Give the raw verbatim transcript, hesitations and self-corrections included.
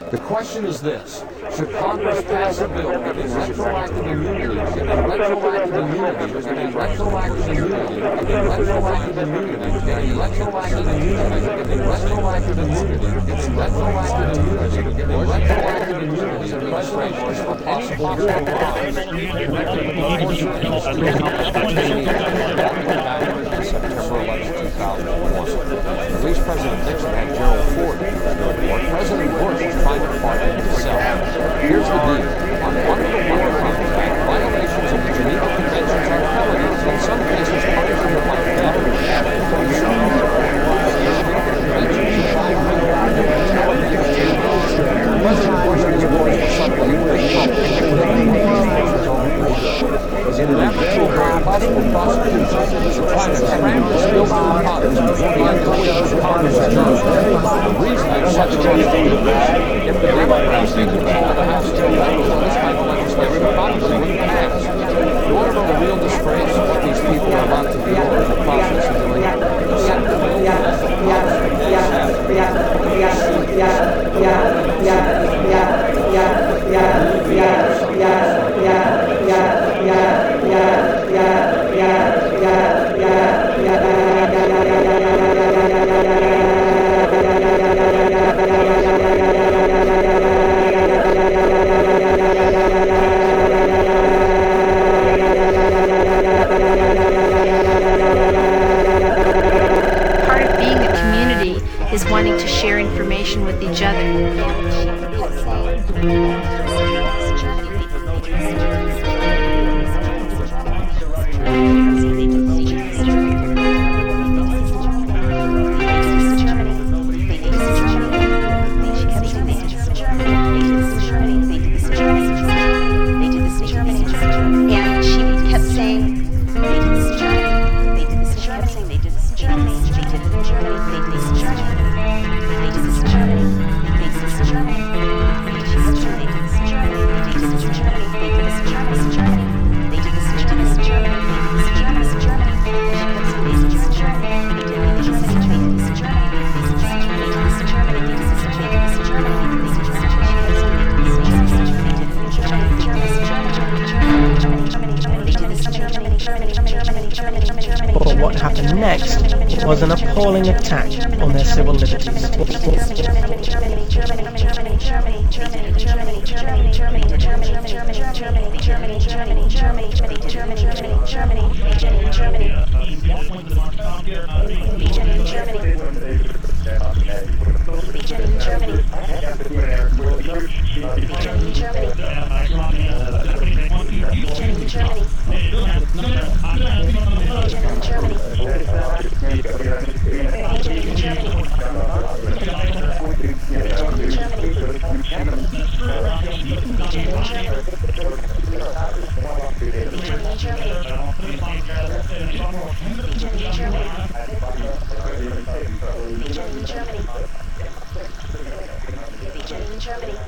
The question is this: should Congress pass a bill giving retroactive immunity, giving retroactive immunity, giving retroactive immunity, giving retroactive immunity, giving retroactive immunity, giving retroactive immunity, giving retroactive immunity, giving retroactive immunity to President Bush for possible war crimes connected with the torture industry September eleventh, two thousand one. At least President Nixon had Gerald Ford to the war. President Bush was trying to pardon himself. Here's the deal. Under the War Compact, violations of the Geneva Conventions are felonies, in some cases punishable by death. President Bush and his boys were suddenly in an effort to avoid possible prosecution, is trying to cram this bill through Congress before the end of the week Congress adjourns. The reason that such a thing is if the Democrats think control the House still members on this type of legislation, Congress wouldn't pass. You want to know the real disgrace of what these people are about to do in the process of doing it? The Senate bill is the Part of being a community is wanting to share information with each other. But what happened next was an appalling attack on their civil liberties. Germany.